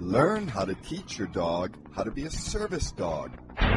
Learn how to teach your dog how to be a service dog.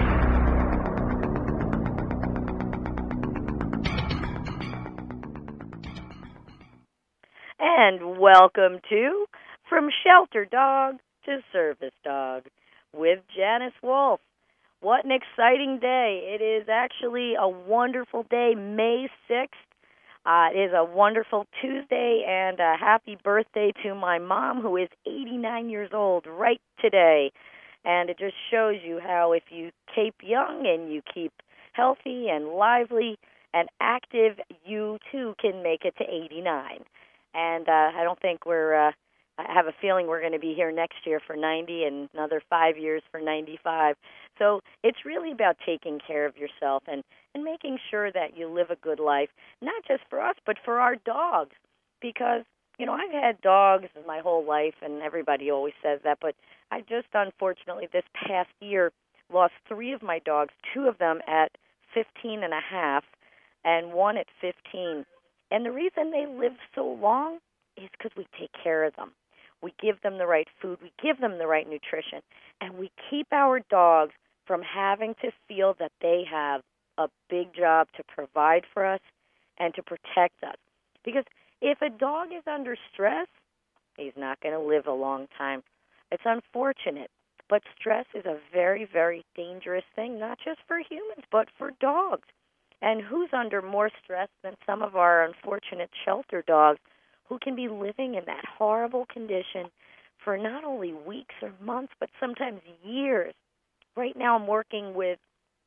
And welcome to From Shelter Dog to Service Dog with Janice Wolf. What an exciting day. It is actually a wonderful day, May 6th. It is a wonderful Tuesday, and a happy birthday to my mom, who is 89 years old right today. And it just shows you how if you keep young and you keep healthy and lively and active, you too can make it to 89. And I don't think I have a feeling we're going to be here next year for 90 and another 5 years for 95. So it's really about taking care of yourself and making sure that you live a good life, not just for us, but for our dogs. Because, I've had dogs my whole life, and everybody always says that, but I just, unfortunately, this past year lost 3 of my dogs, 2 of them at 15 and a half, and 1 at 15. And the reason they live so long is because we take care of them. We give them the right food. We give them the right nutrition. And we keep our dogs from having to feel that they have a big job to provide for us and to protect us. Because if a dog is under stress, he's not going to live a long time. It's unfortunate, but stress is a very, very dangerous thing, not just for humans, but for dogs. And who's under more stress than some of our unfortunate shelter dogs who can be living in that horrible condition for not only weeks or months, but sometimes years. Right now I'm working with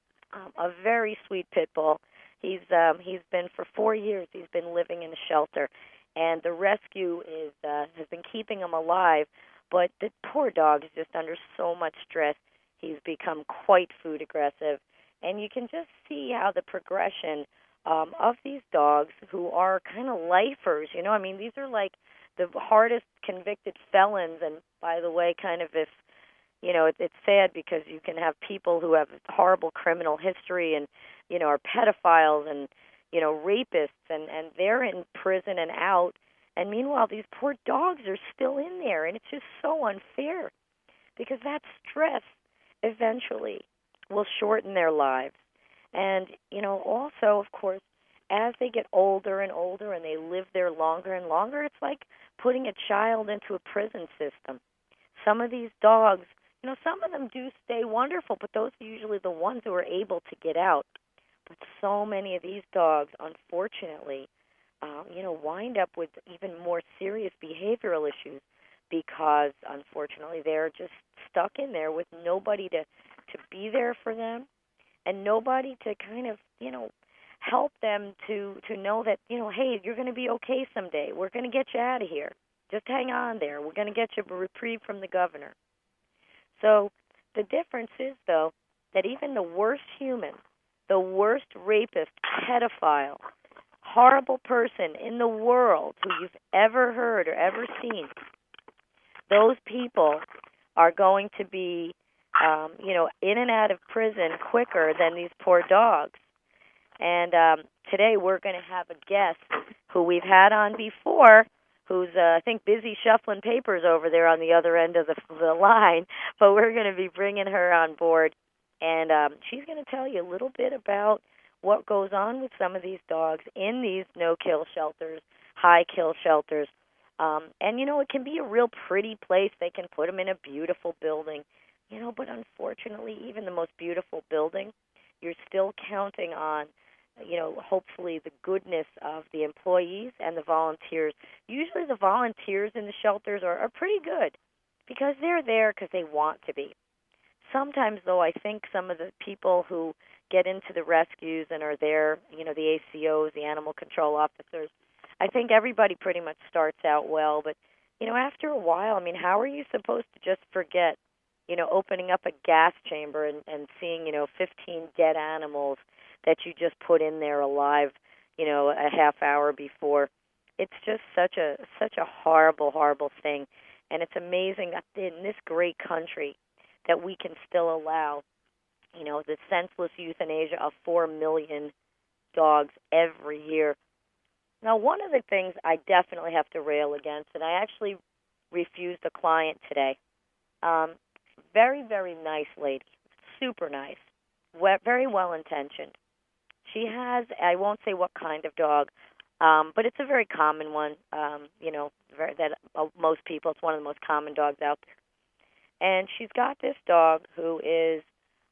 a very sweet pit bull. He's been for 4 years. He's been living in a shelter, and the rescue has been keeping him alive. But the poor dog is just under so much stress. He's become quite food aggressive, and you can just see how the progression of these dogs who are kind of lifers. These are like the hardest convicted felons. And by the way, kind of if it's sad because you can have people who have horrible criminal history and, are pedophiles and, rapists, and they're in prison and out. And meanwhile, these poor dogs are still in there. And it's just so unfair because that stress eventually will shorten their lives. And, also, of course, as they get older and older and they live there longer and longer, it's like putting a child into a prison system. Some of these dogs, some of them do stay wonderful, but those are usually the ones who are able to get out. But so many of these dogs, unfortunately, wind up with even more serious behavioral issues because, unfortunately, they're just stuck in there with nobody to be there for them and nobody to kind of, help them to know that, hey, you're going to be okay someday. We're going to get you out of here. Just hang on there. We're going to get you a reprieve from the governor. So the difference is, though, that even the worst human, the worst rapist, pedophile, horrible person in the world who you've ever heard or ever seen, those people are going to be, in and out of prison quicker than these poor dogs. And today we're going to have a guest who we've had on before, who's, I think, busy shuffling papers over there on the other end of the line. But we're going to be bringing her on board, and she's going to tell you a little bit about what goes on with some of these dogs in these no-kill shelters, high-kill shelters. And, it can be a real pretty place. They can put them in a beautiful building, but unfortunately, even the most beautiful building, you're still counting on, hopefully the goodness of the employees and the volunteers. Usually the volunteers in the shelters are pretty good because they're there because they want to be. Sometimes, though, I think some of the people who get into the rescues and are there, the ACOs, the animal control officers, I think everybody pretty much starts out well. But, after a while, how are you supposed to just forget, opening up a gas chamber and seeing, 15 dead animals that you just put in there alive, a half hour before? It's just such a horrible, horrible thing. And it's amazing that in this great country that we can still allow, the senseless euthanasia of 4 million dogs every year. Now, one of the things I definitely have to rail against, and I actually refused a client today, Very, very nice lady. Super nice. Very well-intentioned. She has, I won't say what kind of dog, but it's a very common one, most people, it's one of the most common dogs out there. And she's got this dog who is,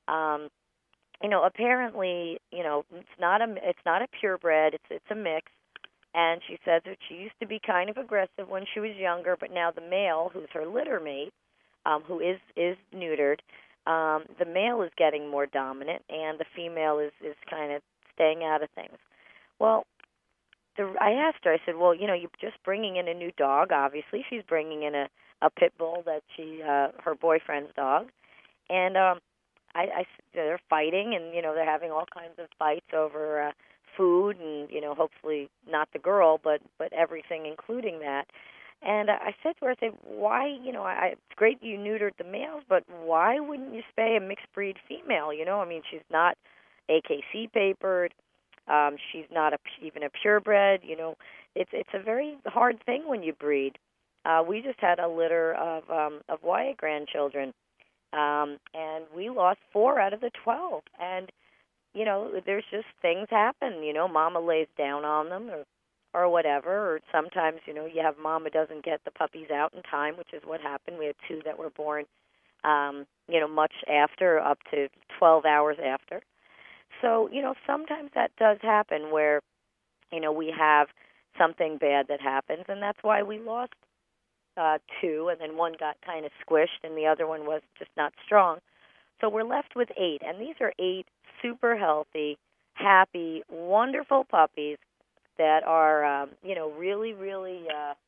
apparently, it's not a purebred, it's a mix. And she says that she used to be kind of aggressive when she was younger, but now the male, who's her litter mate, who is neutered, the male is getting more dominant, and the female is kind of staying out of things. Well, I asked her, I said, well, you're just bringing in a new dog. Obviously, she's bringing in a pit bull that her boyfriend's dog. And they're fighting, and, they're having all kinds of fights over food and, hopefully not the girl, but everything including that. And I said to her, I said, why, it's great you neutered the males, but why wouldn't you spay a mixed breed female? She's not AKC papered. She's not even a purebred. It's a very hard thing when you breed. We just had a litter of Wyatt grandchildren, and we lost 4 out of the 12. And, there's just things happen. Mama lays down on them or whatever, or sometimes, you have mama doesn't get the puppies out in time, which is what happened. We had 2 that were born, much after, up to 12 hours after. So, sometimes that does happen where, we have something bad that happens, and that's why we lost 2, and then 1 got kind of squished, and the other one was just not strong. So we're left with 8, and these are 8 super healthy, happy, wonderful puppies that are, really, really,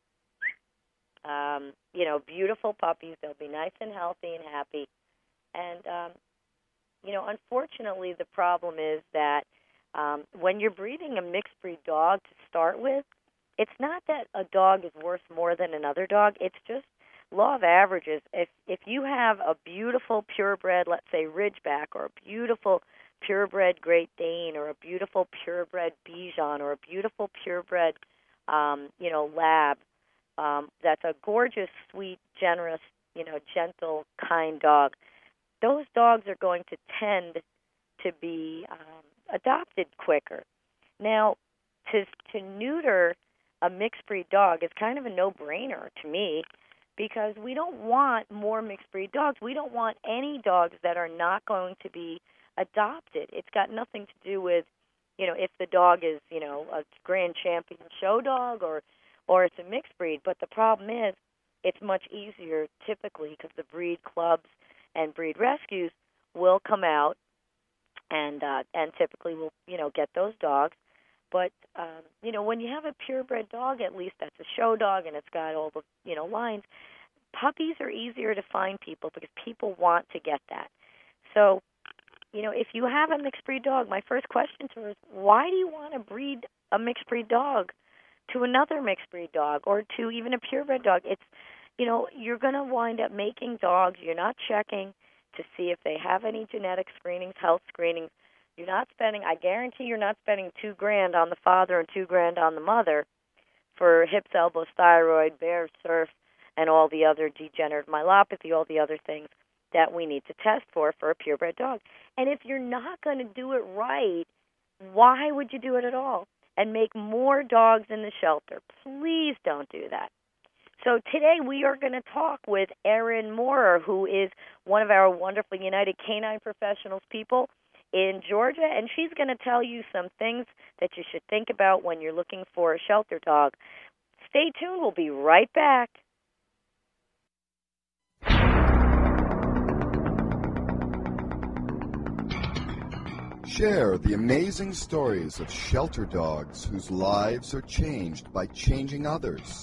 beautiful puppies. They'll be nice and healthy and happy. And, unfortunately, the problem is that when you're breeding a mixed breed dog to start with, it's not that a dog is worth more than another dog. It's just law of averages. If you have a beautiful purebred, let's say Ridgeback, or a beautiful purebred Great Dane, or a beautiful purebred Bichon, or a beautiful purebred, Lab, that's a gorgeous, sweet, generous, gentle, kind dog. Those dogs are going to tend to be adopted quicker. Now, to neuter a mixed breed dog is kind of a no-brainer to me, because we don't want more mixed breed dogs. We don't want any dogs that are not going to be adopted. It's got nothing to do with, if the dog is, a grand champion show dog or it's a mixed breed. But the problem is it's much easier typically because the breed clubs and breed rescues will come out and typically will, get those dogs. But, when you have a purebred dog, at least that's a show dog and it's got all the, lines, puppies are easier to find people because people want to get that. So, if you have a mixed breed dog, my first question to her is, why do you want to breed a mixed breed dog to another mixed breed dog or to even a purebred dog? It's, you're going to wind up making dogs. You're not checking to see if they have any genetic screenings, health screenings. You're not spending, I guarantee you're not spending $2,000 on the father and $2,000 on the mother for hips, elbows, thyroid, Bear Surf, and all the other degenerative myelopathy, all the other things that we need to test for a purebred dog. And if you're not going to do it right, why would you do it at all? And make more dogs in the shelter. Please don't do that. So today we are going to talk with Erin Moorer, who is one of our wonderful United Canine Professionals people in Georgia, and she's going to tell you some things that you should think about when you're looking for a shelter dog. Stay tuned. We'll be right back. Share the amazing stories of shelter dogs whose lives are changed by changing others.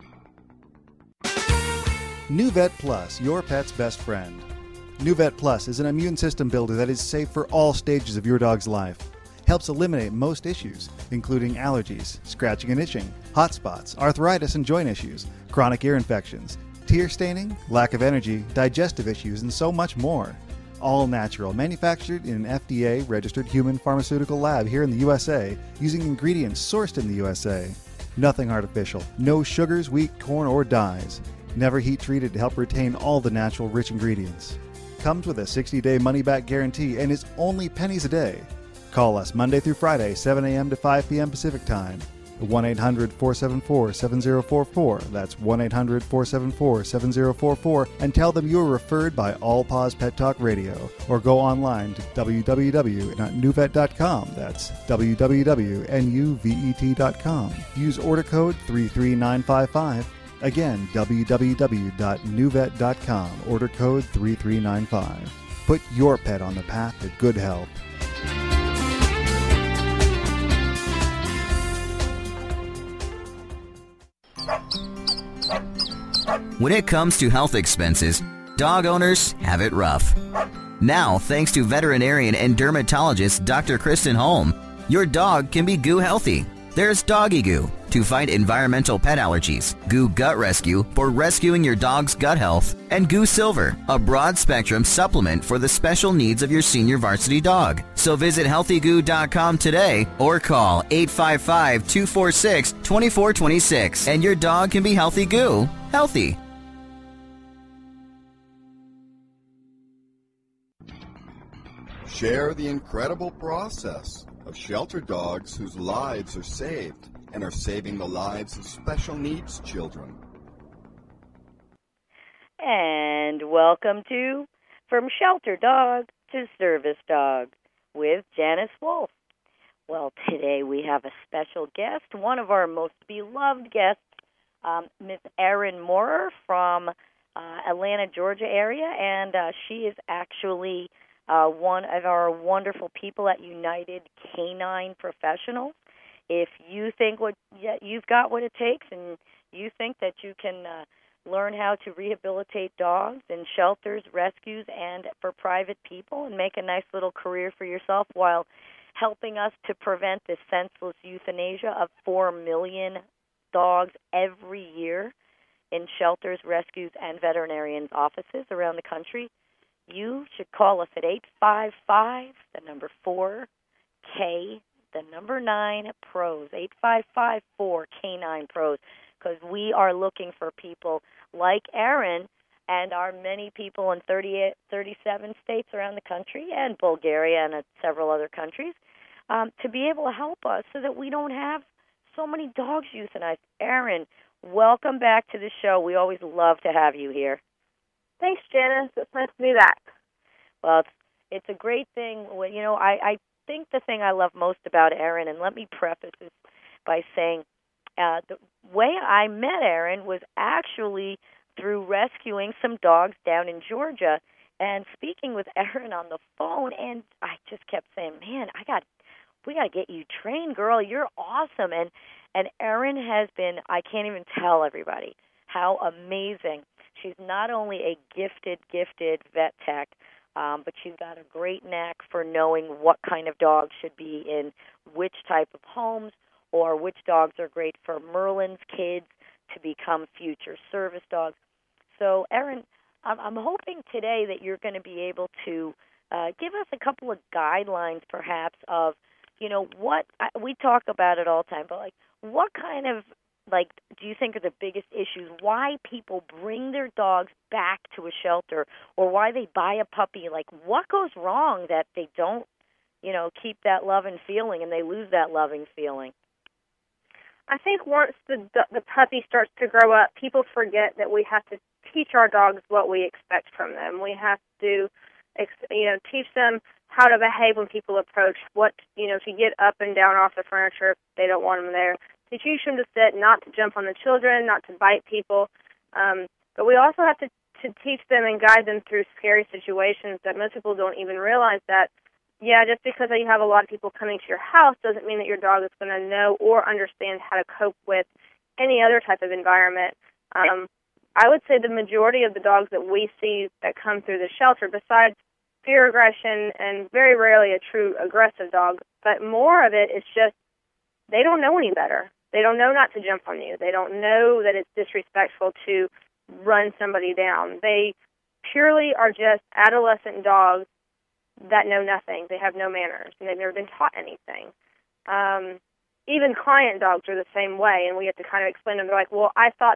NuVet Plus, your pet's best friend. NuVet Plus is an immune system builder that is safe for all stages of your dog's life. Helps eliminate most issues, including allergies, scratching and itching, hot spots, arthritis and joint issues, chronic ear infections, tear staining, lack of energy, digestive issues, and so much more. All natural, manufactured in an FDA-registered human pharmaceutical lab here in the USA, using ingredients sourced in the USA. Nothing artificial, no sugars, wheat, corn, or dyes. Never heat treated to help retain all the natural rich ingredients. Comes with a 60-day money-back guarantee and is only pennies a day. Call us Monday through Friday, 7 a.m. to 5 p.m. Pacific Time. 1-800-474-7044. That's 1-800-474-7044. And tell them you were referred by All Paws Pet Talk Radio. Or go online to www.nuvet.com. That's www.nuvet.com. Use order code 33955. Again, www.nuvet.com. Order code 3395. Put your pet on the path to good health. When it comes to health expenses, dog owners have it rough. Now, thanks to veterinarian and dermatologist Dr. Kristen Holm, your dog can be goo healthy. There's Doggy Goo to fight environmental pet allergies, Goo Gut Rescue for rescuing your dog's gut health, and Goo Silver, a broad-spectrum supplement for the special needs of your senior varsity dog. So visit healthygoo.com today or call 855-246-2426 and your dog can be healthy goo, healthy. Share the incredible process of shelter dogs whose lives are saved and are saving the lives of special needs children. And welcome to From Shelter Dog to Service Dog with Janice Wolf. Well, today we have a special guest, one of our most beloved guests, Miss Erin Moorer from Atlanta, Georgia area, and she is actually one of our wonderful people at United Canine Professionals. If you think you've got what it takes and you think that you can learn how to rehabilitate dogs in shelters, rescues, and for private people and make a nice little career for yourself while helping us to prevent this senseless euthanasia of 4 million dogs every year in shelters, rescues, and veterinarians' offices around the country, you should call us at 855, the number 4K, the number 9 pros, 855-4K9 pros, because we are looking for people like Erin and our many people in 37 states around the country and Bulgaria and several other countries to be able to help us so that we don't have so many dogs euthanized. Erin, welcome back to the show. We always love to have you here. Thanks, Janice. It's nice to be back. Well, it's a great thing. You know, I think the thing I love most about Erin, and let me preface this by saying the way I met Erin was actually through rescuing some dogs down in Georgia and speaking with Erin on the phone, and I just kept saying, man, we got to get you trained, girl. You're awesome. And Erin has been, I can't even tell everybody how amazing. She's not only a gifted vet tech, but she's got a great knack for knowing what kind of dogs should be in which type of homes or which dogs are great for Merlin's kids to become future service dogs. So, Erin, I'm hoping today that you're going to be able to give us a couple of guidelines, perhaps, of, you know, what we talk about it all the time, but like what kind of do you think are the biggest issues, why people bring their dogs back to a shelter or why they buy a puppy? Like, what goes wrong that they don't, you know, keep that loving feeling and they lose that loving feeling? I think once the puppy starts to grow up, people forget that we have to teach our dogs what we expect from them. We have to, teach them how to behave when people approach, to get up and down off the furniture if they don't want them there. To teach them to sit, not to jump on the children, not to bite people. But we also have to teach them and guide them through scary situations that most people don't even realize that, just because you have a lot of people coming to your house doesn't mean that your dog is going to know or understand how to cope with any other type of environment. I would say the majority of the dogs that we see that come through the shelter, besides fear, aggression, and very rarely a true aggressive dog, but more of it is just they don't know any better. They don't know not to jump on you. They don't know that it's disrespectful to run somebody down. They purely are just adolescent dogs that know nothing. They have no manners, and they've never been taught anything. Even client dogs are the same way, and we have to kind of explain them. They're like, well, I thought that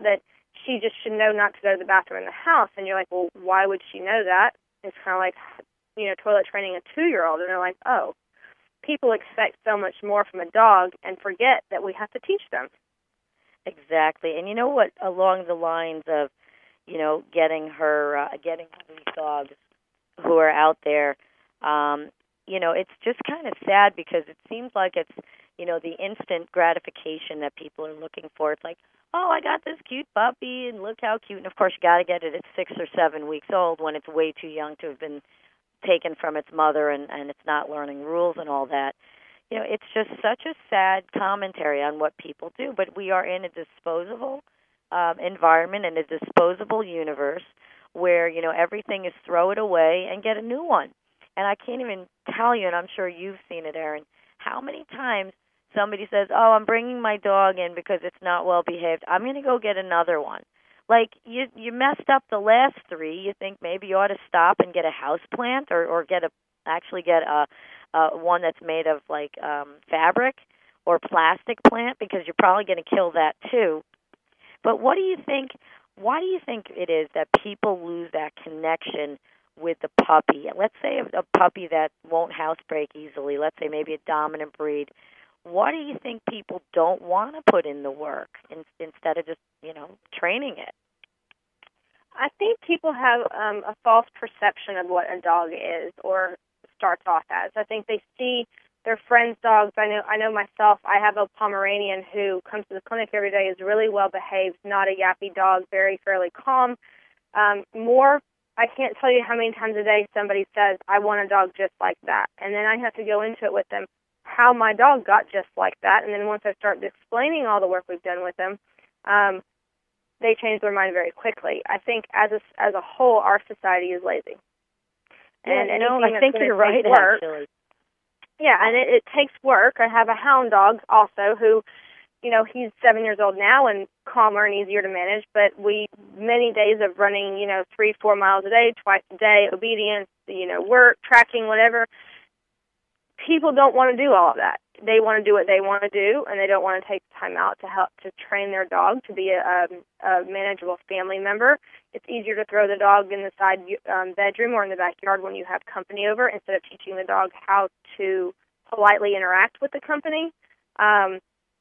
she just should know not to go to the bathroom in the house. And you're like, well, why would she know that? It's kind of like, toilet training a 2-year-old. And they're like, oh, people expect so much more from a dog and forget that we have to teach them. Exactly. And you know what, along the lines of, getting these dogs who are out there, it's just kind of sad because it seems like it's, the instant gratification that people are looking for. It's like, oh, I got this cute puppy, and look how cute. And, of course, you got to get it at 6 or 7 weeks old when it's way too young to have been taken from its mother and it's not learning rules and all that. It's just such a sad commentary on what people do. But we are in a disposable environment, in a disposable universe where, everything is throw it away and get a new one. And I can't even tell you, and I'm sure you've seen it, Erin, how many times somebody says, oh, I'm bringing my dog in because it's not well behaved. I'm going to go get another one. Like, you messed up the last 3. You think maybe you ought to stop and get a house plant or get a one that's made of, like, fabric or plastic plant, because you're probably going to kill that too. But why do you think it is that people lose that connection with the puppy? Let's say a puppy that won't housebreak easily, let's say maybe a dominant breed. Why do you think people don't want to put in the work instead of just, training it? I think people have a false perception of what a dog is or starts off as. I think they see their friends' dogs. I know myself, I have a Pomeranian who comes to the clinic every day, is really well behaved, not a yappy dog, fairly calm. I can't tell you how many times a day somebody says, I want a dog just like that. And then I have to go into it with them, how my dog got just like that. And then once I start explaining all the work we've done with them, they change their mind very quickly. I think as a whole, our society is lazy. And I think you're right, actually. Yeah, and it takes work. I have a hound dog also who, he's 7 years old now and calmer and easier to manage, but many days of running, 3-4 miles a day, twice a day, obedience, work, tracking, whatever. People don't want to do all of that. They want to do what they want to do, and they don't want to take time out to help to train their dog to be a manageable family member. It's easier to throw the dog in the side bedroom or in the backyard when you have company over instead of teaching the dog how to politely interact with the company. I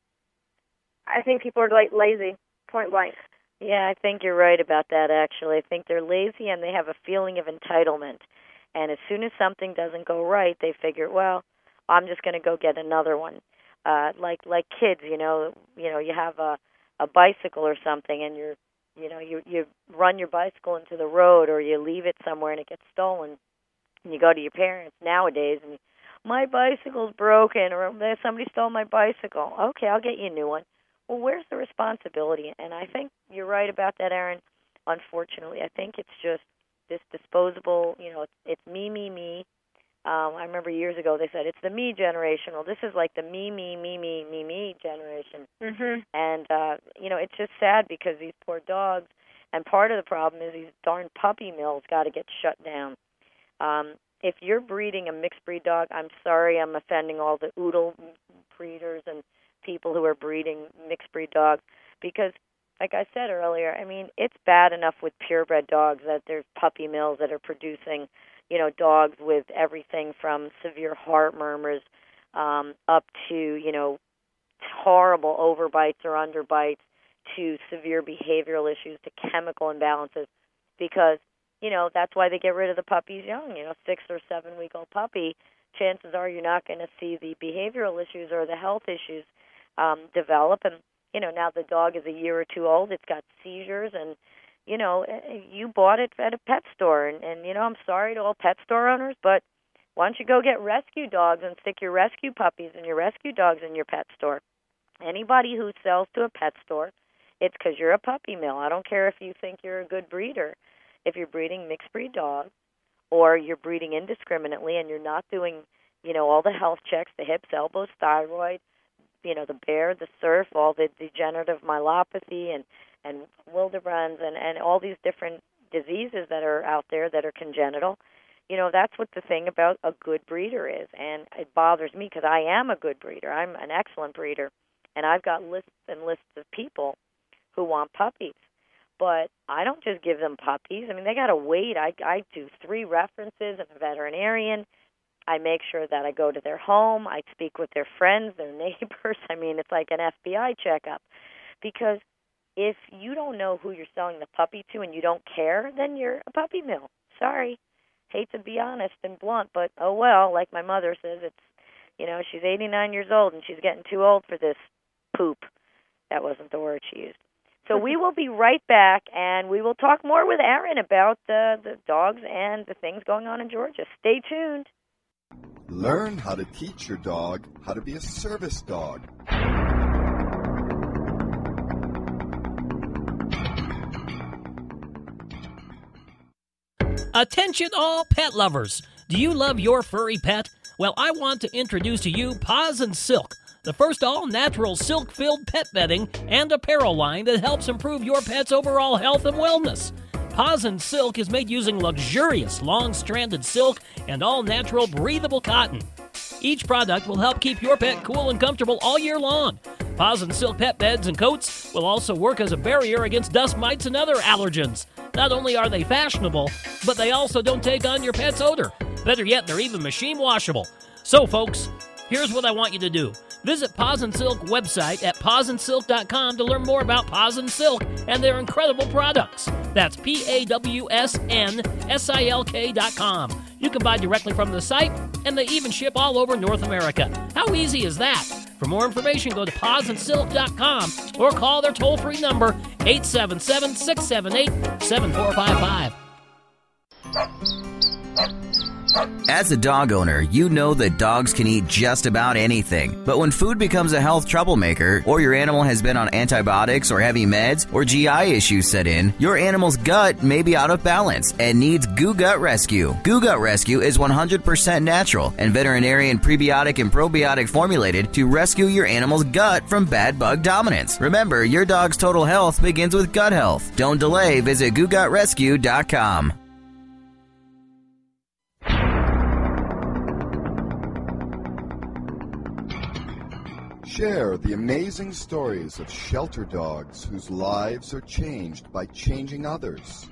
think people are lazy, point blank. Yeah, I think you're right about that, actually. I think they're lazy and they have a feeling of entitlement. And as soon as something doesn't go right, they figure, well, I'm just going to go get another one. Like kids, you have a bicycle or something, and you run your bicycle into the road, or you leave it somewhere and it gets stolen. And you go to your parents nowadays, and my bicycle's broken, or somebody stole my bicycle. Okay, I'll get you a new one. Well, where's the responsibility? And I think you're right about that, Erin. Unfortunately, I think it's just this disposable, it's me. I remember years ago they said it's the me generation. Well, this is like the me generation. Mm-hmm. And, it's just sad because these poor dogs, and part of the problem is these darn puppy mills got to get shut down. If you're breeding a mixed breed dog, I'm sorry I'm offending all the oodle breeders and people who are breeding mixed breed dogs, because like I said earlier, I mean, it's bad enough with purebred dogs that there's puppy mills that are producing, dogs with everything from severe heart murmurs up to, horrible overbites or underbites to severe behavioral issues to chemical imbalances, because, that's why they get rid of the puppies young. 6 or 7 week old puppy, chances are you're not going to see the behavioral issues or the health issues develop. And now the dog is a year or two old, it's got seizures, and, you bought it at a pet store. And I'm sorry to all pet store owners, but why don't you go get rescue dogs and stick your rescue puppies and your rescue dogs in your pet store? Anybody who sells to a pet store, it's because you're a puppy mill. I don't care if you think you're a good breeder. If you're breeding mixed breed dogs, or you're breeding indiscriminately and you're not doing, all the health checks, the hips, elbows, thyroid, the bear, the surf, all the degenerative myelopathy and Wildebrands and all these different diseases that are out there that are congenital, that's what the thing about a good breeder is. And it bothers me because I am a good breeder. I'm an excellent breeder. And I've got lists and lists of people who want puppies. But I don't just give them puppies. I mean, they got to wait. I do 3 references and a veterinarian. I make sure that I go to their home. I speak with their friends, their neighbors. I mean, it's like an FBI checkup. Because if you don't know who you're selling the puppy to and you don't care, then you're a puppy mill. Sorry. Hate to be honest and blunt, but oh well, like my mother says, it's, she's 89 years old and she's getting too old for this poop. That wasn't the word she used. So we will be right back, and we will talk more with Erin about the dogs and the things going on in Georgia. Stay tuned. Learn how to teach your dog how to be a service dog. Attention all pet lovers. Do you love your furry pet? Well, I want to introduce to you Paws and Silk, the first all-natural silk-filled pet bedding and apparel line that helps improve your pet's overall health and wellness. Paws and Silk is made using luxurious long-stranded silk and all-natural breathable cotton. Each product will help keep your pet cool and comfortable all year long. Paws and Silk pet beds and coats will also work as a barrier against dust mites and other allergens. Not only are they fashionable, but they also don't take on your pet's odor. Better yet, they're even machine washable. So, folks, here's what I want you to do. Visit Paws and Silk website at pawsandsilk.com to learn more about Paws and Silk and their incredible products. That's PAWSNSILK.com. You can buy directly from the site, and they even ship all over North America. How easy is that? For more information, go to pawsandsilk.com or call their toll-free number, 877-678-7455. As a dog owner, you know that dogs can eat just about anything. But when food becomes a health troublemaker, or your animal has been on antibiotics or heavy meds, or GI issues set in, your animal's gut may be out of balance and needs Goo Gut Rescue. Goo Gut Rescue is 100% natural and veterinarian prebiotic and probiotic formulated to rescue your animal's gut from bad bug dominance. Remember, your dog's total health begins with gut health. Don't delay. Visit GooGutRescue.com. Share the amazing stories of shelter dogs whose lives are changed by changing others.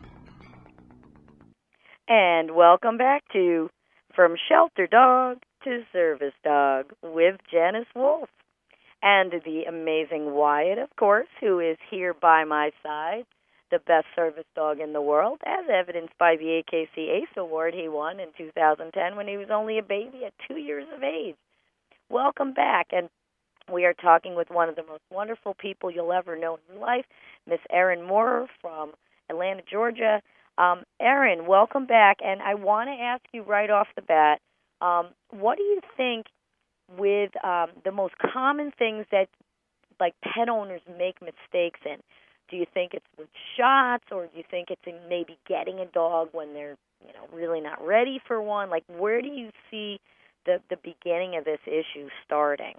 And welcome back to From Shelter Dog to Service Dog with Janice Wolf. And the amazing Wyatt, of course, who is here by my side, the best service dog in the world, as evidenced by the AKC ACE Award he won in 2010 when he was only a baby at 2 years of age. Welcome back. And we are talking with one of the most wonderful people you'll ever know in your life, Miss Erin Moorer from Atlanta, Georgia. Erin, welcome back. And I want to ask you right off the bat, what do you think with the most common things that, like, pet owners make mistakes in? Do you think it's with shots, or do you think it's in maybe getting a dog when they're, really not ready for one? Like, where do you see the beginning of this issue starting?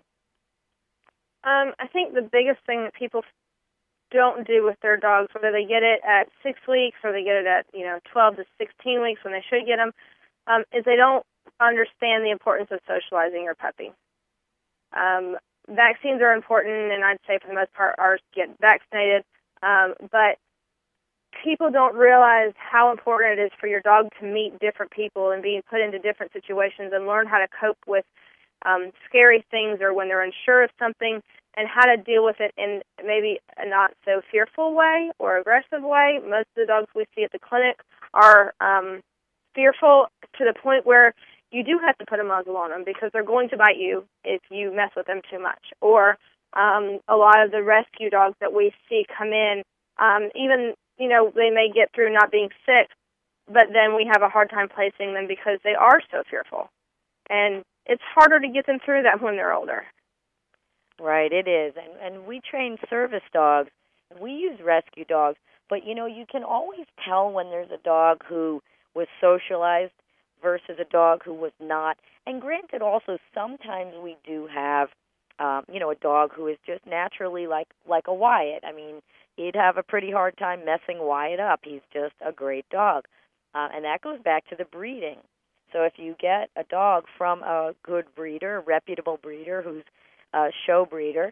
I think the biggest thing that people don't do with their dogs, whether they get it at 6 weeks or they get it at 12 to 16 weeks when they should get them, is they don't understand the importance of socializing your puppy. Vaccines are important, and I'd say for the most part ours get vaccinated, but people don't realize how important it is for your dog to meet different people and being put into different situations and learn how to cope with scary things or when they're unsure of something, and how to deal with it in maybe a not so fearful way or aggressive way. Most of the dogs we see at the clinic are fearful to the point where you do have to put a muzzle on them because they're going to bite you if you mess with them too much. Or a lot of the rescue dogs that we see come in, even, they may get through not being sick, but then we have a hard time placing them because they are so fearful. And it's harder to get them through that when they're older. Right, it is. And we train service dogs. We use rescue dogs. But, you can always tell when there's a dog who was socialized versus a dog who was not. And granted, also, sometimes we do have, a dog who is just naturally like a Wyatt. I mean, he'd have a pretty hard time messing Wyatt up. He's just a great dog. And that goes back to the breeding. So if you get a dog from a good breeder, a reputable breeder who's a show breeder,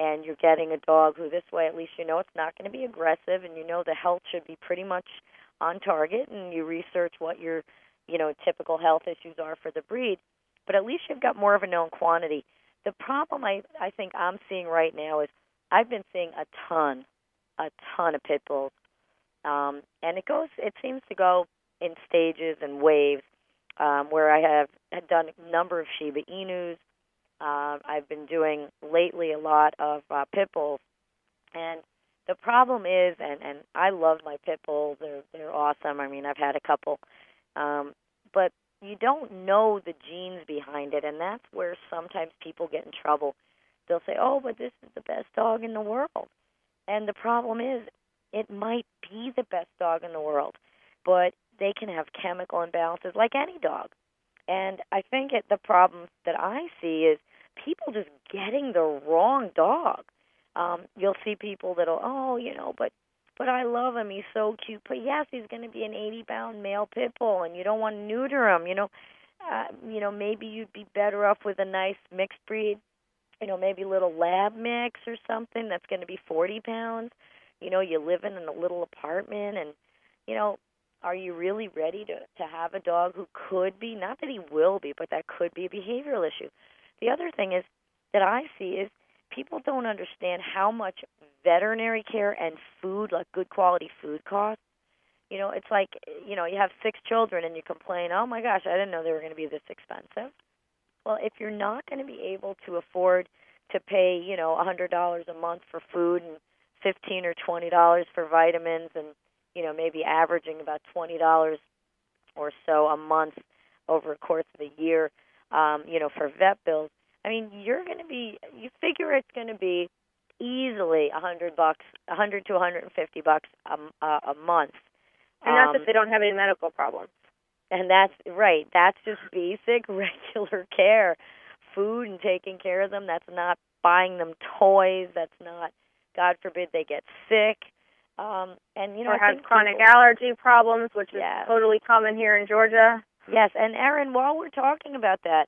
and you're getting a dog who this way at least you know it's not going to be aggressive, and you know the health should be pretty much on target, and you research what your, typical health issues are for the breed, but at least you've got more of a known quantity. The problem I think I'm seeing right now is I've been seeing a ton of pit bulls, and it seems to go in stages and waves, where I had done a number of Shiba Inus. I've been doing lately a lot of pit bulls, and the problem is, and I love my pit bulls. They're awesome. I mean, I've had a couple, but you don't know the genes behind it, and that's where sometimes people get in trouble. They'll say, "Oh, but this is the best dog in the world," and the problem is, it might be the best dog in the world, but they can have chemical imbalances like any dog. And I think the problem that I see is people just getting the wrong dog. You'll see people that'll, but I love him. He's so cute. But yes, he's going to be an 80-pound male pit bull, and you don't want to neuter him. Maybe you'd be better off with a nice mixed breed. Maybe a little lab mix or something that's going to be 40 pounds. You live in a little apartment, and are you really ready to have a dog who could be, not that he will be, but that could be a behavioral issue? The other thing is that I see is people don't understand how much veterinary care and food, like good quality food, costs. It's like, you have 6 children and you complain, oh my gosh, I didn't know they were going to be this expensive. Well, if you're not going to be able to afford to pay, $100 a month for food and $15 or $20 for vitamins, and maybe averaging about $20 or so a month over the course of the year, for vet bills. I mean, you figure it's going to be easily $100 to $150 a month. And that's if they don't have any medical problems. And that's right. That's just basic, regular care, food and taking care of them. That's not buying them toys. That's not, God forbid, they get sick. Or have chronic allergy problems, which is totally common here in Georgia. Yes, and Erin, while we're talking about that,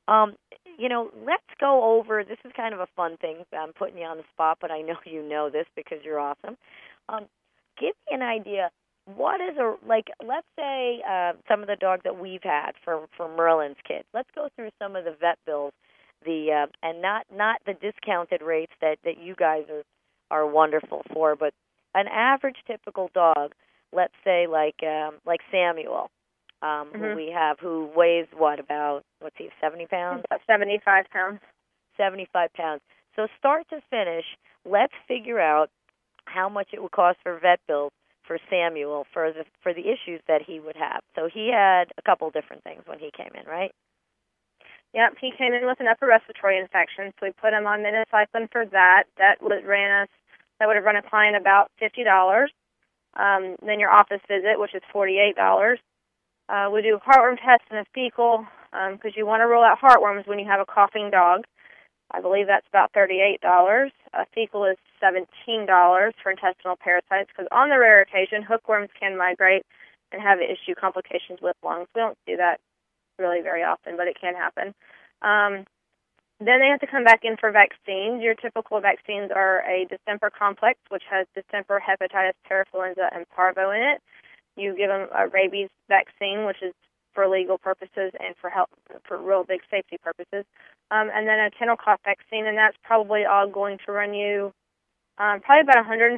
let's go over, this is kind of a fun thing. I'm putting you on the spot, but I know you know this because you're awesome. Give me an idea. What is let's say some of the dogs that we've had for Merlin's kids. Let's go through some of the vet bills, and not the discounted rates that you guys are wonderful for, but an average typical dog, let's say like Samuel, who we have, who weighs about 70 pounds? About 75 pounds. 75 pounds. So start to finish, let's figure out how much it would cost for vet bills for Samuel for the issues that he would have. So he had a couple different things when he came in, right? Yep, he came in with an upper respiratory infection, so we put him on minocycline for that. That would have run a client about $50. Then your office visit, which is $48. We do heartworm tests and a fecal, because you want to rule out heartworms when you have a coughing dog. I believe that's about $38. A fecal is $17 for intestinal parasites, because on the rare occasion, hookworms can migrate and have issue complications with lungs. We don't do that really very often, but it can happen. Then they have to come back in for vaccines. Your typical vaccines are a distemper complex, which has distemper, hepatitis, parainfluenza, and parvo in it. You give them a rabies vaccine, which is for legal purposes and for real big safety purposes. And then a kennel cough vaccine, and that's probably all going to run you probably about $120.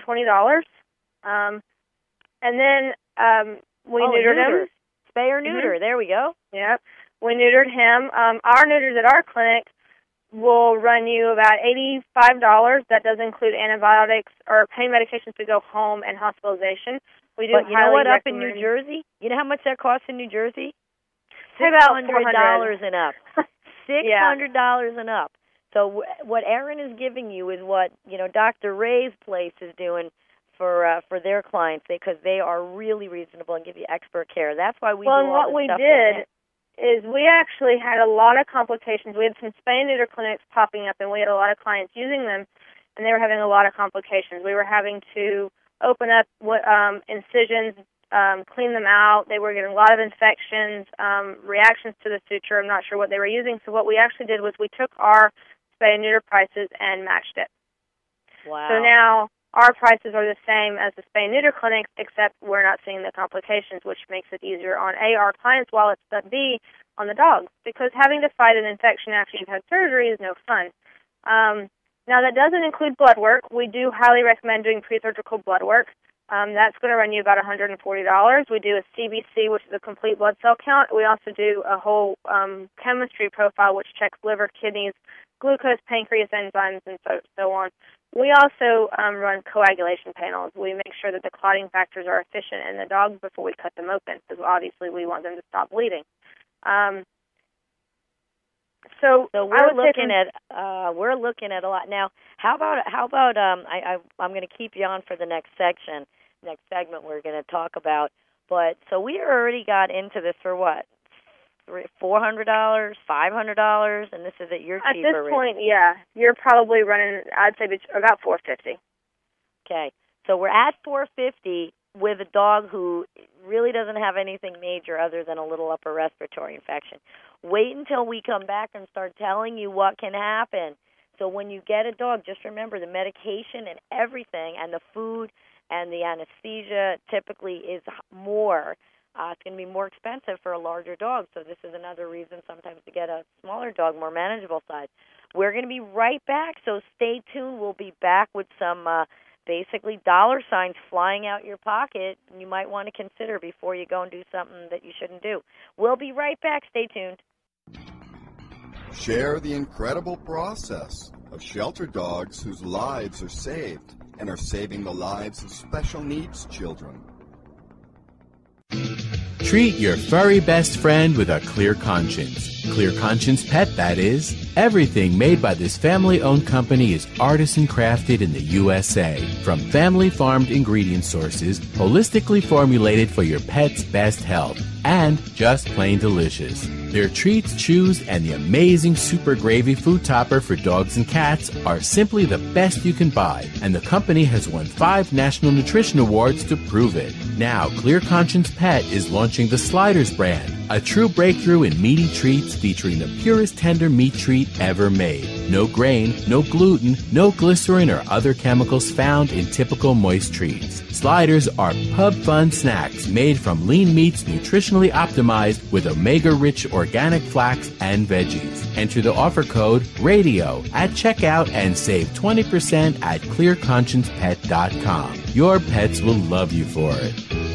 And then we neutered him. Spay or neuter, There we go. Yep. We neutered him. Our neuters at our clinic will run you about $85. That does include antibiotics or pain medications to go home and hospitalization. We do. But you know what? Up in New Jersey, you know how much that costs in New Jersey? $600 and up. $600 and up. So what Erin is giving you is what Dr. Ray's place is doing for their clients, because they are really reasonable and give you expert care. That's why we do all this stuff. Well, what we did is we actually had a lot of complications. We had some spay and neuter clinics popping up, and we had a lot of clients using them, and they were having a lot of complications. We were having to open up incisions, clean them out. They were getting a lot of infections, reactions to the suture. I'm not sure what they were using. So what we actually did was we took our spay and neuter prices and matched it. Wow. So now our prices are the same as the spay and neuter clinics, except we're not seeing the complications, which makes it easier on A, our clients' wallets, but B, on the dogs, because having to fight an infection after you've had surgery is no fun. Now, that doesn't include blood work. We do highly recommend doing pre-surgical blood work. That's going to run you about $140. We do a CBC, which is a complete blood cell count. We also do a whole chemistry profile, which checks liver, kidneys, glucose, pancreas, enzymes, and so on. We also run coagulation panels. We make sure that the clotting factors are efficient in the dogs before we cut them open, because obviously we want them to stop bleeding. So we're looking at a lot now. How about I'm going to keep you on for the next segment we're going to talk about. But so we already got into this for what? $400, $500, and this is at your cheaper rate. At this point, yeah, you're probably running, I'd say, about $450. Okay, so we're at $450 with a dog who really doesn't have anything major other than a little upper respiratory infection. Wait until we come back and start telling you what can happen. So when you get a dog, just remember the medication and everything, and the food and the anesthesia typically is more. It's going to be more expensive for a larger dog, so this is another reason sometimes to get a smaller dog, more manageable size. We're going to be right back, so stay tuned. We'll be back with some basically dollar signs flying out your pocket you might want to consider before you go and do something that you shouldn't do. We'll be right back. Stay tuned. Share the incredible process of shelter dogs whose lives are saved and are saving the lives of special needs children. Treat your furry best friend with a clear conscience. Clear Conscience Pet, that is. Everything made by this family-owned company is artisan crafted in the USA. From family-farmed ingredient sources, holistically formulated for your pet's best health, and just plain delicious. Their treats, chews, and the amazing Super Gravy food topper for dogs and cats are simply the best you can buy, and the company has won 5 National Nutrition Awards to prove it. Now, Clear Conscience Pet is launching the Sliders brand, a true breakthrough in meaty treats featuring the purest tender meat treat ever made. No grain, no gluten, no glycerin or other chemicals found in typical moist treats. Sliders are pub fun snacks made from lean meats nutritionally optimized with omega-rich organic flax and veggies. Enter the offer code RADIO at checkout and save 20% at clearconsciencepet.com. Your pets will love you for it.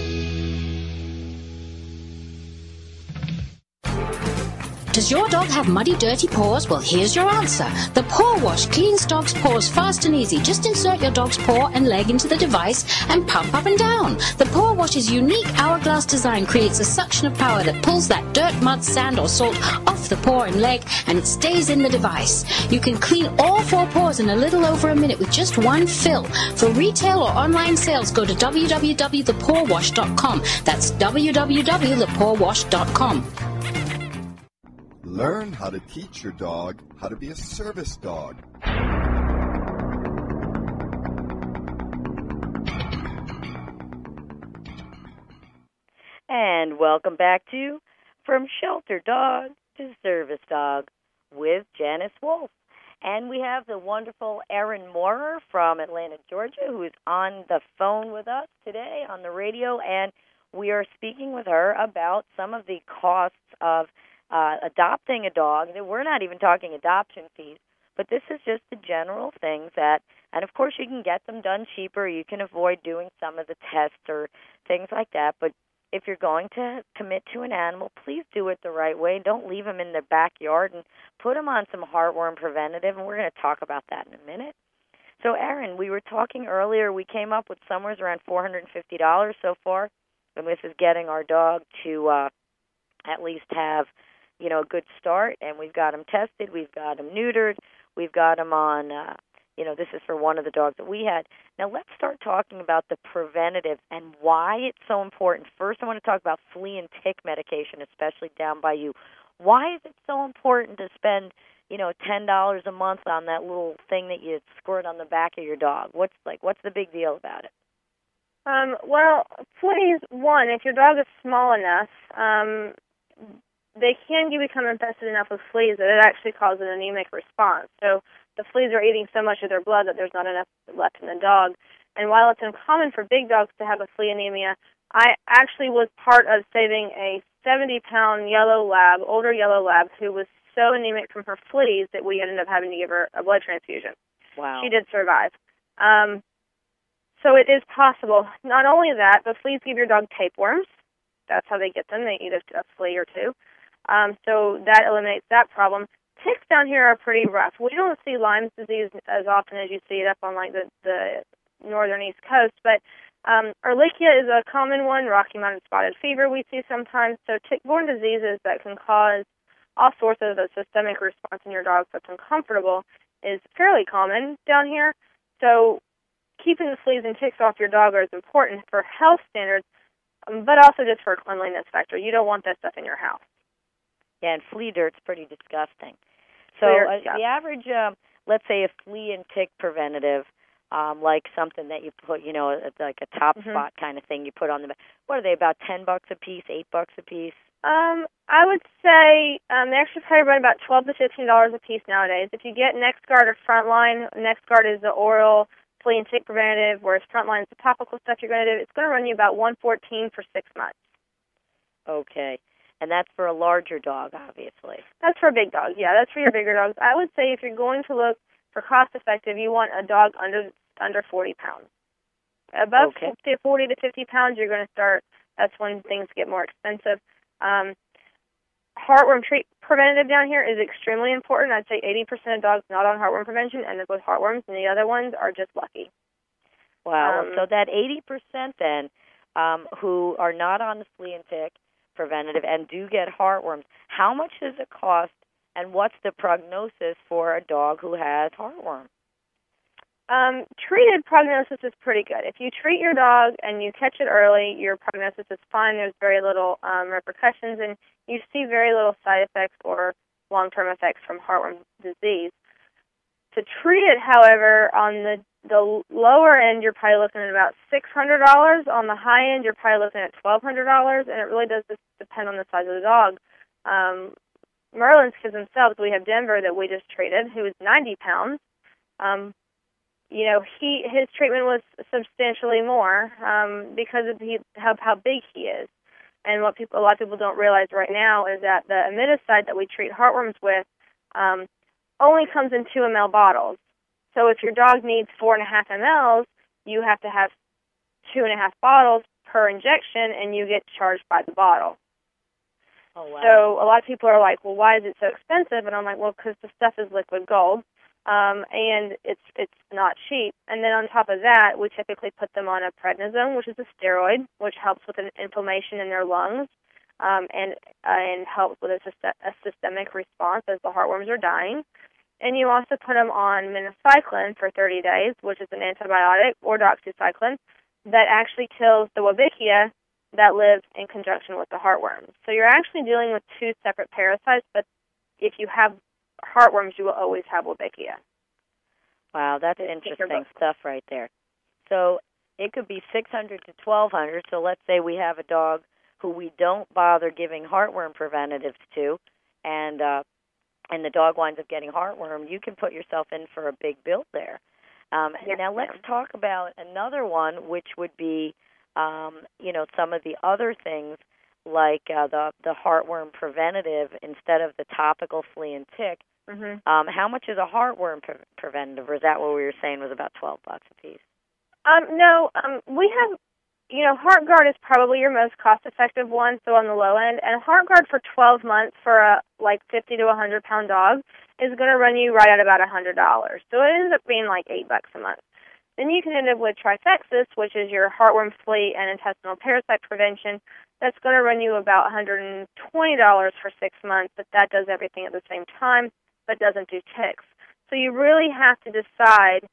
Does your dog have muddy, dirty paws? Well, here's your answer. The Paw Wash cleans dogs' paws fast and easy. Just insert your dog's paw and leg into the device and pump up and down. The Paw Wash's unique hourglass design creates a suction of power that pulls that dirt, mud, sand, or salt off the paw and leg, and it stays in the device. You can clean all 4 paws in a little over a minute with just one fill. For retail or online sales, go to www.thepawwash.com. That's www.thepawwash.com. Learn how to teach your dog how to be a service dog. And welcome back to From Shelter Dog to Service Dog with Janice Wolf. And we have the wonderful Erin Moorer from Atlanta, Georgia, who is on the phone with us today on the radio, and we are speaking with her about some of the costs of adopting a dog. We're not even talking adoption fees, but this is just the general things that, and of course you can get them done cheaper. You can avoid doing some of the tests or things like that, but if you're going to commit to an animal, please do it the right way. Don't leave them in the backyard, and put them on some heartworm preventative, and we're going to talk about that in a minute. So, Erin, we were talking earlier, we came up with somewhere around $450 so far, and this is getting our dog to at least have a good start, and we've got them tested, we've got them neutered, we've got them on, this is for one of the dogs that we had. Now let's start talking about the preventative and why it's so important. First, I want to talk about flea and tick medication, especially down by you. Why is it so important to spend, $10 a month on that little thing that you squirt on the back of your dog? What's the big deal about it? Well, fleas, one, if your dog is small enough, they can become infested enough with fleas that it actually causes an anemic response. So the fleas are eating so much of their blood that there's not enough left in the dog. And while it's uncommon for big dogs to have a flea anemia, I actually was part of saving a 70-pound older yellow lab, who was so anemic from her fleas that we ended up having to give her a blood transfusion. Wow. She did survive. So it is possible. Not only that, but fleas give your dog tapeworms. That's how they get them. They eat a flea or two. So that eliminates that problem. Ticks down here are pretty rough. We don't see Lyme's disease as often as you see it up on like the northern East Coast, but Ehrlichia is a common one. Rocky Mountain spotted fever we see sometimes. So tick-borne diseases that can cause all sorts of a systemic response in your dog that's uncomfortable is fairly common down here. So keeping the fleas and ticks off your dog is important for health standards, but also just for a cleanliness factor. You don't want that stuff in your house. Yeah, and flea dirt's pretty disgusting. So the average, let's say a flea and tick preventative, like something that you put, like a top spot kind of thing you put on the back. What are they, about $10 a piece, $8 a piece? I would say they actually probably run about $12 to $15 a piece nowadays. If you get NexGard or Frontline, NexGard is the oral flea and tick preventative, whereas Frontline is the topical stuff you're going to do. It's going to run you about $114 for 6 months. Okay. And that's for a larger dog, obviously. That's for a big dog, yeah. That's for your bigger dogs. I would say if you're going to look for cost-effective, you want a dog under 40 pounds. Above 40 to 50 pounds, you're going to start, that's when things get more expensive. Heartworm preventative down here is extremely important. I'd say 80% of dogs not on heartworm prevention end up with heartworms, and the other ones are just lucky. Wow. So that 80% then who are not on the flea and tick preventative and do get heartworms, how much does it cost, and what's the prognosis for a dog who has heartworm? Treated prognosis is pretty good. If you treat your dog and you catch it early, your prognosis is fine. There's very little repercussions, and you see very little side effects or long-term effects from heartworm disease. To treat it, however, on the lower end, you're probably looking at about $600. On the high end, you're probably looking at $1,200, and it really does depend on the size of the dog. Merlin's kids themselves, we have Denver that we just treated, who is 90 pounds. His treatment was substantially more because of how big he is. And a lot of people don't realize right now is that the Amiticide that we treat heartworms with only comes in 2 ml bottles. So if your dog needs 4.5 mLs, you have to have 2.5 bottles per injection, and you get charged by the bottle. Oh, wow. So a lot of people are like, well, why is it so expensive? And I'm like, well, because the stuff is liquid gold. And it's not cheap. And then on top of that, we typically put them on a prednisone, which is a steroid, which helps with an inflammation in their lungs, and helps with a systemic response as the heartworms are dying. And you also put them on minocycline for 30 days, which is an antibiotic, or doxycycline, that actually kills the Wolbachia that lives in conjunction with the heartworms. So you're actually dealing with 2 separate parasites, but if you have heartworms, you will always have Wolbachia. Wow, that's interesting stuff right there. So it could be $600 to $1,200. So let's say we have a dog who we don't bother giving heartworm preventatives to, and the dog winds up getting heartworm. You can put yourself in for a big bill there. Yes, now let's talk about another one, which would be, some of the other things like the heartworm preventative instead of the topical flea and tick. Mm-hmm. How much is a heartworm preventative, or is that what we were saying was about $12 a piece? No, we have, HeartGuard is probably your most cost-effective one, so on the low end. And HeartGuard for 12 months for a 50 to 100-pound dog is going to run you right at about $100. So it ends up being like $8 a month. Then you can end up with Trifexis, which is your heartworm, flea, and intestinal parasite prevention. That's going to run you about $120 for 6 months, but that does everything at the same time, but doesn't do ticks. So you really have to decide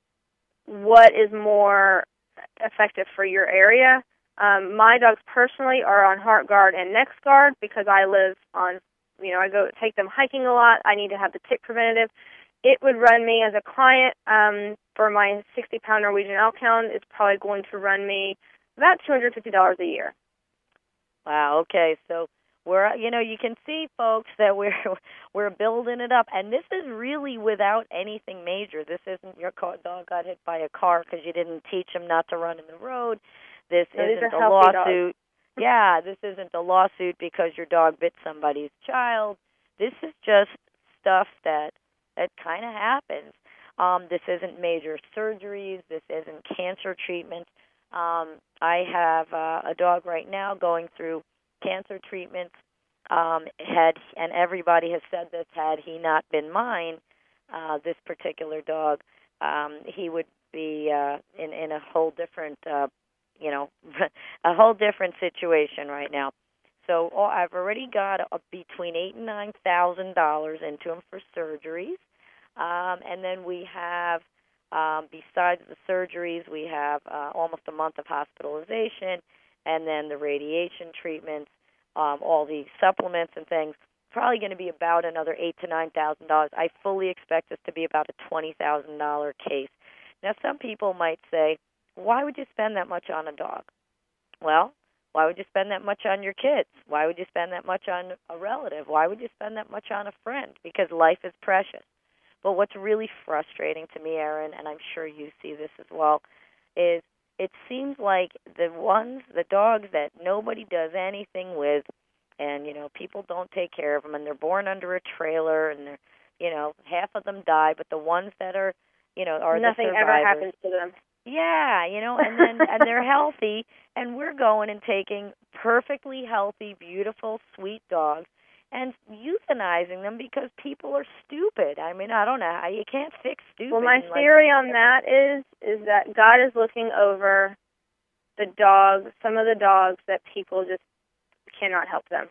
what is more effective for your area. My dogs personally are on HeartGuard and NexGuard because I live on, I go take them hiking a lot. I need to have the tick preventative. It would run me as a client for my 60-pound Norwegian Elkhound. It's probably going to run me about $250 a year. Wow, okay. So We're, you can see, folks, that we're building it up, and this is really without anything major. This isn't your dog got hit by a car because you didn't teach him not to run in the road. This isn't a lawsuit. Yeah, this isn't a lawsuit because your dog bit somebody's child. This is just stuff that kind of happens. This isn't major surgeries. This isn't cancer treatment. I have a dog right now going through cancer treatments. And everybody has said this, had he not been mine, this particular dog, he would be in a whole different, a whole different situation right now. So I've already got between $8,000 and $9,000 into him for surgeries. And then we have, besides the surgeries, we have almost a month of hospitalization, and then the radiation treatments, all the supplements and things. Probably going to be about another $8,000 to $9,000. I fully expect this to be about a $20,000 case. Now, some people might say, why would you spend that much on a dog? Well, why would you spend that much on your kids? Why would you spend that much on a relative? Why would you spend that much on a friend? Because life is precious. But what's really frustrating to me, Erin, and I'm sure you see this as well, is it seems like the dogs that nobody does anything with, and, people don't take care of them, and they're born under a trailer, and they're, half of them die, but the ones that are, are nothing the survivors. ever happens to them. Yeah, and they're healthy, and we're going and taking perfectly healthy, beautiful, sweet dogs and euthanizing them because people are stupid. I mean, I don't know. You can't fix stupid. Well, my theory on that is that God is looking over the dogs, some of the dogs that people just cannot help them.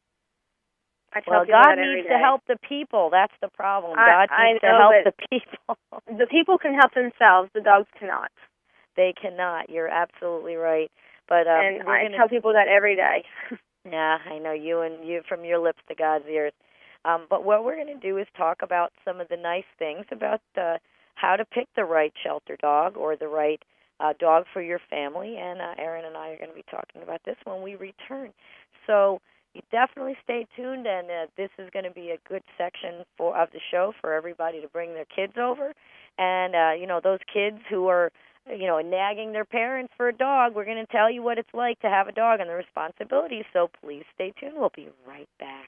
Well, God needs to help the people. That's the problem. God needs to help the people. The people can help themselves. The dogs cannot. They cannot. You're absolutely right. But and I tell people that every day. Yeah, I know you from your lips to God's ears. But what we're going to do is talk about some of the nice things about how to pick the right shelter dog or the right dog for your family. And Erin and I are going to be talking about this when we return. So you definitely stay tuned, and this is going to be a good section of the show for everybody to bring their kids over. And, those kids who are nagging their parents for a dog, we're going to tell you what it's like to have a dog and the responsibilities. So please stay tuned. We'll be right back.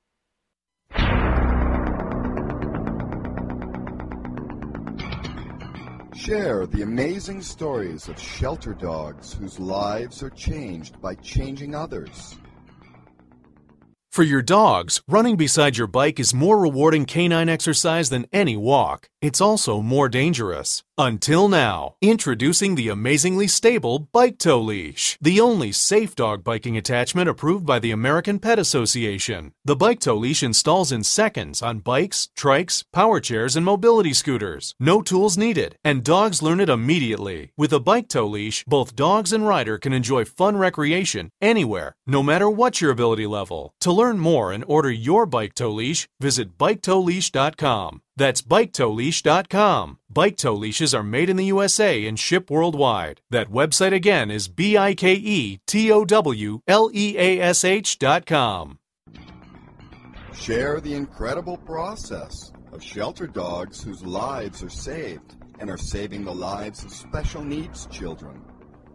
Share the amazing stories of shelter dogs whose lives are changed by changing others. For your dogs, running beside your bike is more rewarding canine exercise than any walk. It's also more dangerous. Until now, introducing the amazingly stable Bike Tow Leash, the only safe dog biking attachment approved by the American Pet Association. The Bike Tow Leash installs in seconds on bikes, trikes, power chairs, and mobility scooters. No tools needed, and dogs learn it immediately. With a Bike Tow Leash, both dogs and rider can enjoy fun recreation anywhere, no matter what your ability level. To learn more and order your Bike Tow Leash, visit BikeTowLeash.com. That's BikeTowLeash.com. Bike Tow Leashes are made in the USA and ship worldwide. That website again is BikeTowLeash.com. Share the incredible process of shelter dogs whose lives are saved and are saving the lives of special needs children.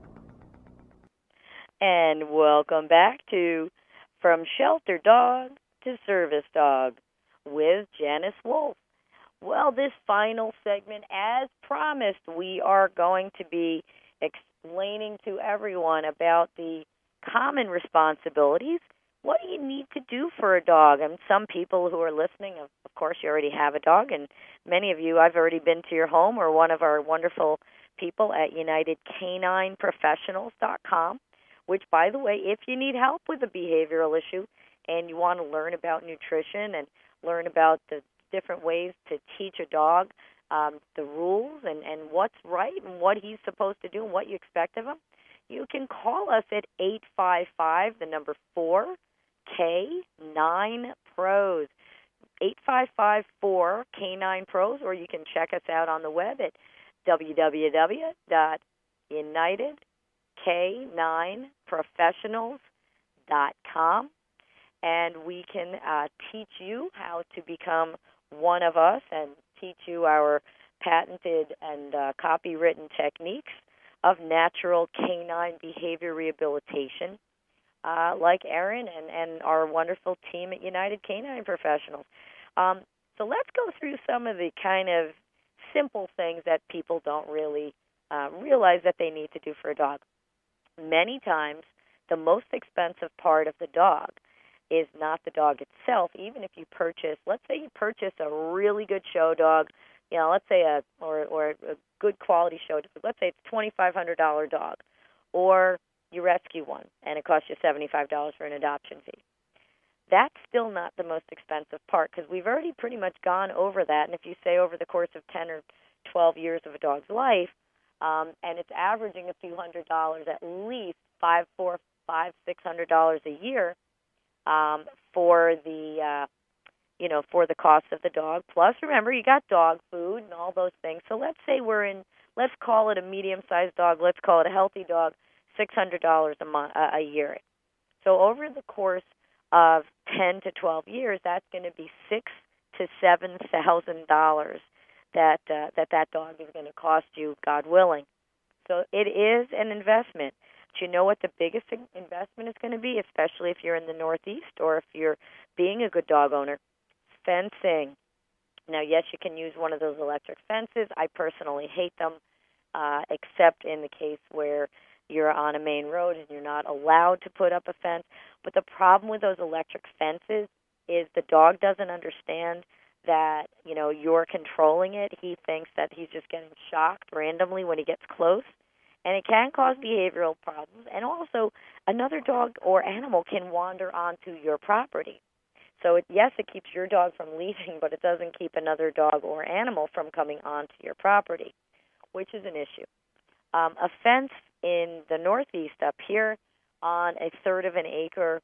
And welcome back to From Shelter Dog to Service Dog with Janice Wolf. Well, this final segment, as promised, we are going to be explaining to everyone about the common responsibilities. What do you need to do for a dog? And some people who are listening, of course, you already have a dog, and many of you, I've already been to your home or one of our wonderful people at UnitedCanineProfessionals.com, which, by the way, if you need help with a behavioral issue and you want to learn about nutrition and learn about the different ways to teach a dog the rules and what's right and what he's supposed to do and what you expect of him, you can call us at 855, the number 4K9Pros, 855-4K9Pros, or you can check us out on the web at www.UnitedK9Professionals.com. and we can teach you how to become one of us and teach you our patented and copywritten techniques of natural canine behavior rehabilitation, like Erin and our wonderful team at United Canine Professionals. So let's go through some of the kind of simple things that people don't really realize that they need to do for a dog. Many times, the most expensive part of the dog is not the dog itself. Even if you purchase, let's say you purchase a really good show dog, let's say a good quality show dog. Let's say it's a $2,500 dog, or you rescue one and it costs you $75 for an adoption fee. That's still not the most expensive part, because we've already pretty much gone over that. And if you say over the course of 10 or 12 years of a dog's life, and it's averaging a few $100, at least $600 a year for the for the cost of the dog. Plus, remember, you got dog food and all those things. So let's say let's call it a medium-sized dog. Let's call it a healthy dog, $600 a year. So over the course of 10 to 12 years, that's going to be $6,000 to $7,000 that dog is going to cost you, God willing. So it is an investment. But you know what the biggest investment is going to be, especially if you're in the Northeast or if you're being a good dog owner? Fencing. Now, yes, you can use one of those electric fences. I personally hate them, except in the case where you're on a main road and you're not allowed to put up a fence. But the problem with those electric fences is the dog doesn't understand that, you're controlling it. He thinks that he's just getting shocked randomly when he gets close, and it can cause behavioral problems. And also, another dog or animal can wander onto your property. So, yes, it keeps your dog from leaving, but it doesn't keep another dog or animal from coming onto your property, which is an issue. A fence in the Northeast up here on a third of an acre,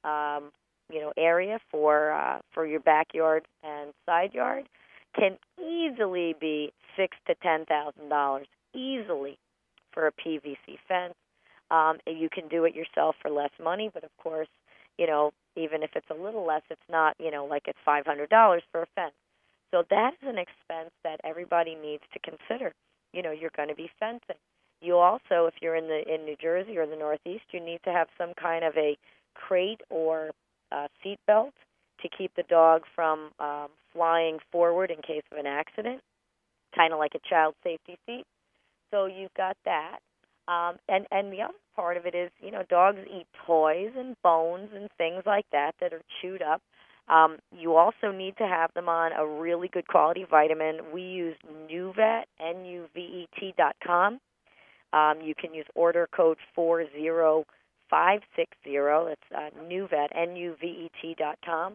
area for your backyard and side yard can easily be $6,000 to $10,000 easily for a PVC fence. You can do it yourself for less money, but of course, even if it's a little less, it's not, like it's $500 for a fence. So that is an expense that everybody needs to consider. You're going to be fencing. You also, if you're in New Jersey or the Northeast, you need to have some kind of a crate or seat belt to keep the dog from flying forward in case of an accident, kind of like a child safety seat. So you've got that. And the other part of it is, dogs eat toys and bones and things like that are chewed up. You also need to have them on a really good quality vitamin. We use Nuvet, NUVET.com. You can use order code 40560. That's Nuvet, NUVET.com.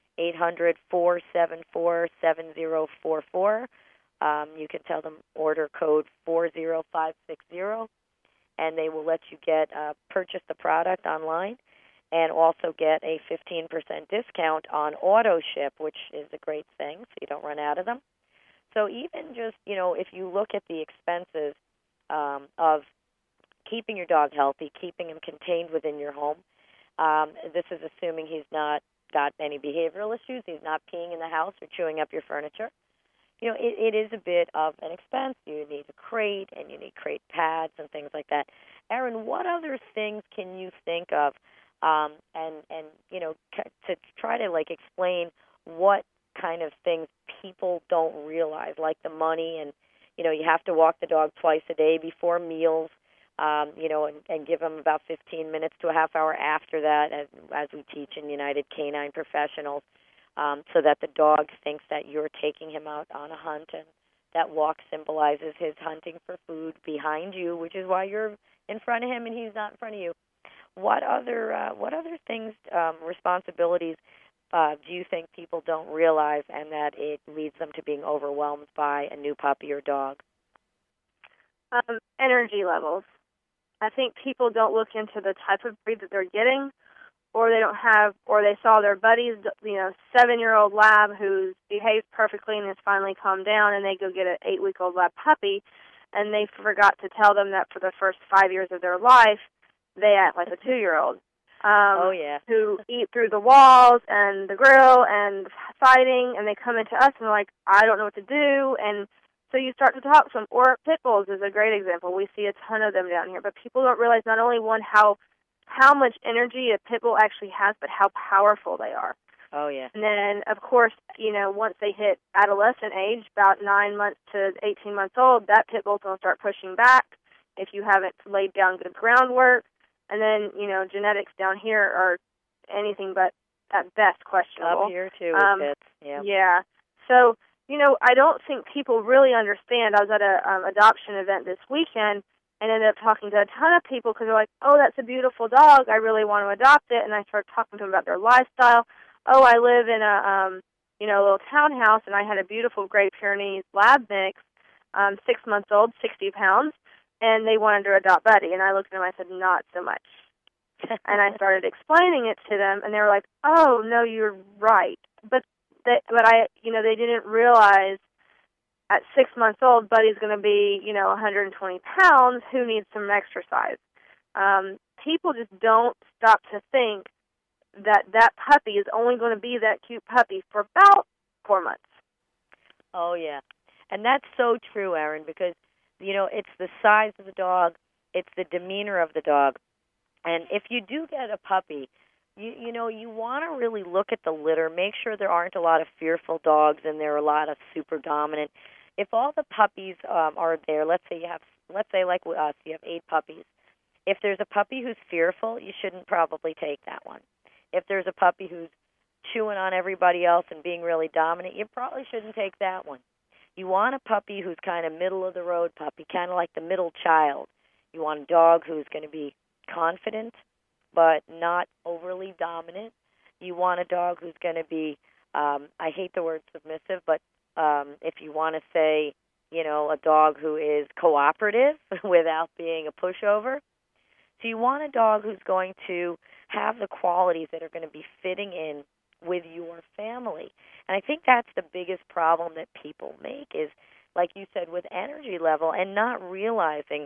800-474-7044. You can tell them order code 40560, and they will let you purchase the product online and also get a 15% discount on auto ship, which is a great thing, so you don't run out of them. So even just, if you look at the expenses of keeping your dog healthy, keeping him contained within your home, this is assuming he's not got any behavioral issues, he's not peeing in the house or chewing up your furniture. It is a bit of an expense. You need a crate, and you need crate pads and things like that. Erin, what other things can you think of, to try to explain what kind of things people don't realize, like the money, and you have to walk the dog twice a day before meals, and give them about 15 minutes to a half hour after that, as we teach in United Canine Professionals. So that the dog thinks that you're taking him out on a hunt, and that walk symbolizes his hunting for food behind you, which is why you're in front of him and he's not in front of you. What other things, responsibilities, do you think people don't realize, and that it leads them to being overwhelmed by a new puppy or dog? Energy levels. I think people don't look into the type of breed that they're getting, or they saw their buddy's, 7-year-old lab who behaves perfectly and has finally calmed down, and they go get an 8-week-old lab puppy, and they forgot to tell them that for the first 5 years of their life, they act like a 2-year-old. Oh, yeah. who eat through the walls and the grill and fighting, and they come into us and they're like, I don't know what to do, and so you start to talk to them. Or pit bulls is a great example. We see a ton of them down here, but people don't realize not only, one, how much energy a pit bull actually has, but how powerful they are. Oh, yeah. And then, of course, once they hit adolescent age, about 9 months to 18 months old, that pit bull's going to start pushing back if you haven't laid down good groundwork. And then, genetics down here are anything but, at best, questionable. Up here, too, with pits. Yeah. Yeah. So, I don't think people really understand. I was at a adoption event this weekend and ended up talking to a ton of people because they're like, oh, that's a beautiful dog. I really want to adopt it. And I started talking to them about their lifestyle. Oh, I live in a little townhouse, and I had a beautiful Great Pyrenees lab mix, 6 months old, 60 pounds, and they wanted to adopt Buddy. And I looked at them and I said, not so much. And I started explaining it to them, and they were like, oh, no, you're right. But they didn't realize at 6 months old, Buddy's going to be, 120 pounds, who needs some exercise. People just don't stop to think that puppy is only going to be that cute puppy for about 4 months. Oh, yeah. And that's so true, Erin, because, it's the size of the dog, it's the demeanor of the dog. And if you do get a puppy, you want to really look at the litter, make sure there aren't a lot of fearful dogs and there are a lot of super dominant. If all the puppies are there, let's say like with us, you have 8 puppies. If there's a puppy who's fearful, you shouldn't probably take that one. If there's a puppy who's chewing on everybody else and being really dominant, you probably shouldn't take that one. You want a puppy who's kind of middle-of-the-road puppy, kind of like the middle child. You want a dog who's going to be confident but not overly dominant. You want a dog who's going to be, I hate the word submissive, but if you want to say, a dog who is cooperative without being a pushover. So you want a dog who's going to have the qualities that are going to be fitting in with your family. And I think that's the biggest problem that people make is, like you said, with energy level and not realizing,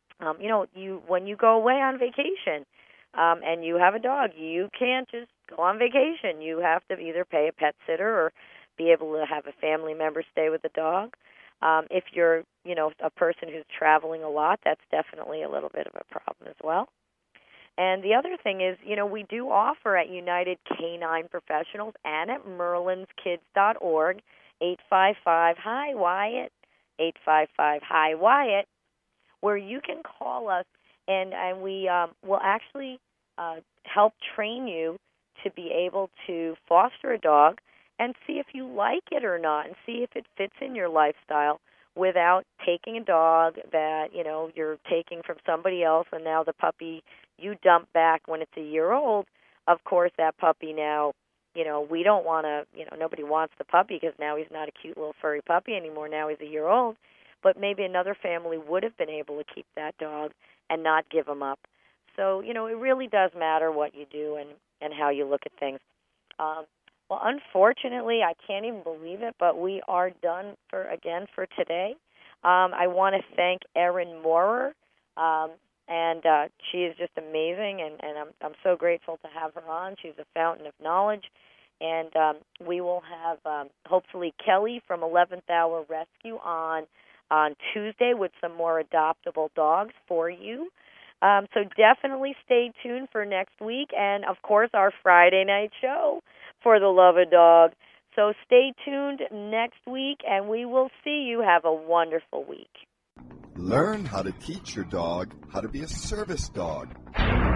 when you go away on vacation and you have a dog, you can't just go on vacation. You have to either pay a pet sitter or be able to have a family member stay with the dog. If you're, a person who's traveling a lot, that's definitely a little bit of a problem as well. And the other thing is, we do offer at United Canine Professionals and at merlinskids.org, 855-HI-WYATT, 855-HI-WYATT, where you can call us and we will actually help train you to be able to foster a dog and see if you like it or not and see if it fits in your lifestyle without taking a dog that, you're taking from somebody else and now the puppy you dump back when it's a year old. Of course, that puppy now, we don't want to, nobody wants the puppy because now he's not a cute little furry puppy anymore. Now he's a year old. But maybe another family would have been able to keep that dog and not give him up. So, it really does matter what you do and how you look at things. Well, unfortunately, I can't even believe it, but we are done for today. I want to thank Erin Moorer, and she is just amazing, and I'm so grateful to have her on. She's a fountain of knowledge. And we will have, hopefully, Kelly from 11th Hour Rescue on Tuesday with some more adoptable dogs for you. So definitely stay tuned for next week and, of course, our Friday night show for the Love a Dog. So stay tuned next week, and we will see you. Have a wonderful week. Learn how to teach your dog how to be a service dog.